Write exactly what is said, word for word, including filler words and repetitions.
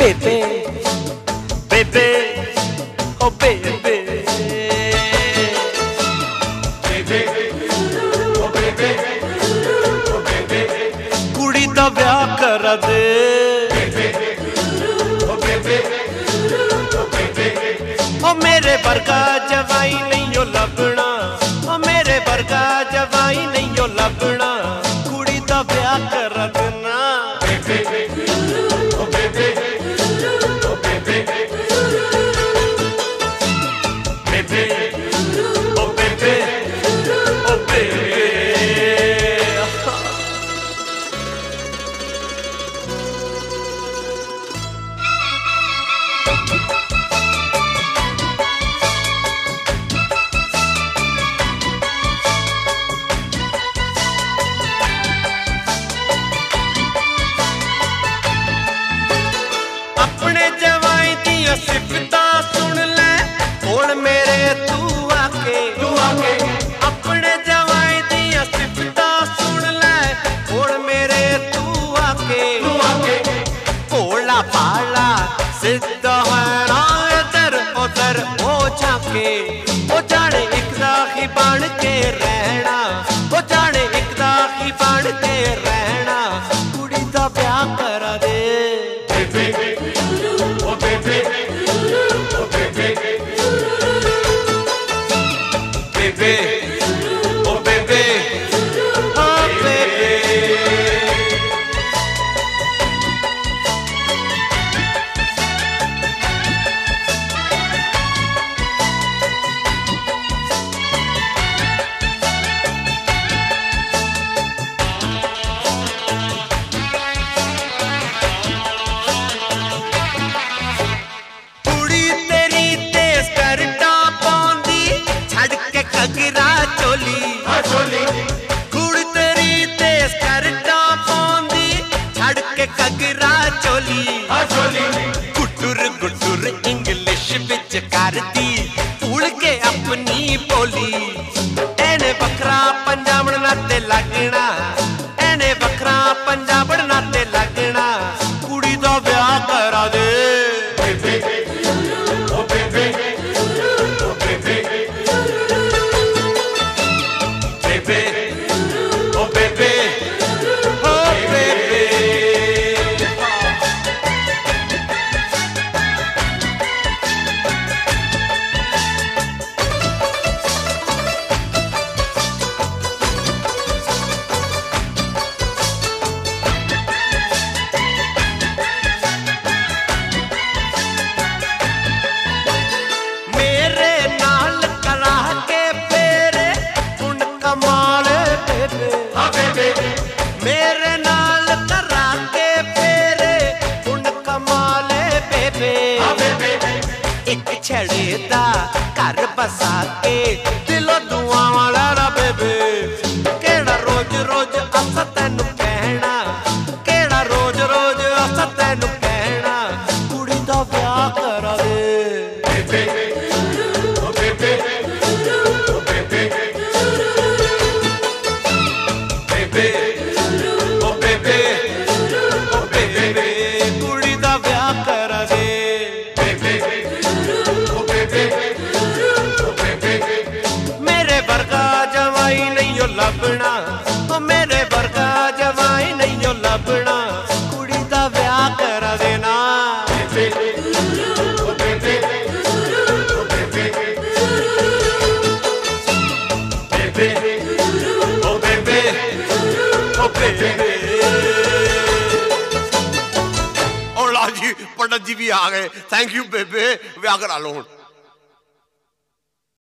बेबे बेबे ओ बेबे बेबे ओ बेबे ओ बेबे कुड़ी दा ब्याह करा दे ओ बेबे ओ बेबे ओ मेरे वर्गा जवाई नहीं ओ लभना ओ मेरे वर्गा जवाई नहीं ओ लभना कुड़ी दा ब्याह करा देना बेबे ओ बेबे ओ बेबे बेबे ओ बेबे ओ बेबे सिफता सुन ले हुण मेरे तू आके तू आके अपने जवाई दियां सिफता सुन ले हुण मेरे तू आके तू आके भोला भाला सिद्धा है ना इधर उधर हो जाके ओ जाने एक दाखी बन के रहना ओ जाने एक दाखी बन के रहना कुड़ी दा ब्याह करा दे ओ बेबे Baby, oh baby, oh baby. घगरा चोली चोली कुड़ी तेरी ते स्कर्टा पांदी छड़ के घगरा चोली चोली गुटुर गुटुर इंग्लिश विच करदी भूल के अपनी बोली एने बखरा पंजाबण नाते लगना एने बखरा पंजाबण नाते लगना कुड़ी दा ब्याह करा दे ओ बेबे ओ बेबे Baby, oh baby, oh baby. मेरे नाल करा के फेरे मेरे नाल करा के फेरे हुण कमाले बेबे एक छड़े दा घर बसा के दिलों दुआ वाला रा बेबे केड़ा रोज रोज अस तैनू कहना केड़ा रोज रोज अस तैनू कहना कुड़ी दा ब्याह करा दे बेबे ओ बेबे ओ बेबे बेबे ओ बेबे ओ बेबे कुड़ी दा ब्याह करा दे बेबे ओ बेबे ओ बेबे मेरे वर्गा जवाई नहीं ओ लभना ओ मेरे वर्गा जवाई नहीं ओ लभना कुड़ी दा ब्याह करा देना बेबे ओ बेबे ओ बेबे बेबे ओ बेबे ओ बेबे और लाल जी पंडित जी भी आ गए थैंक यू बेबे ब्याह करा लो।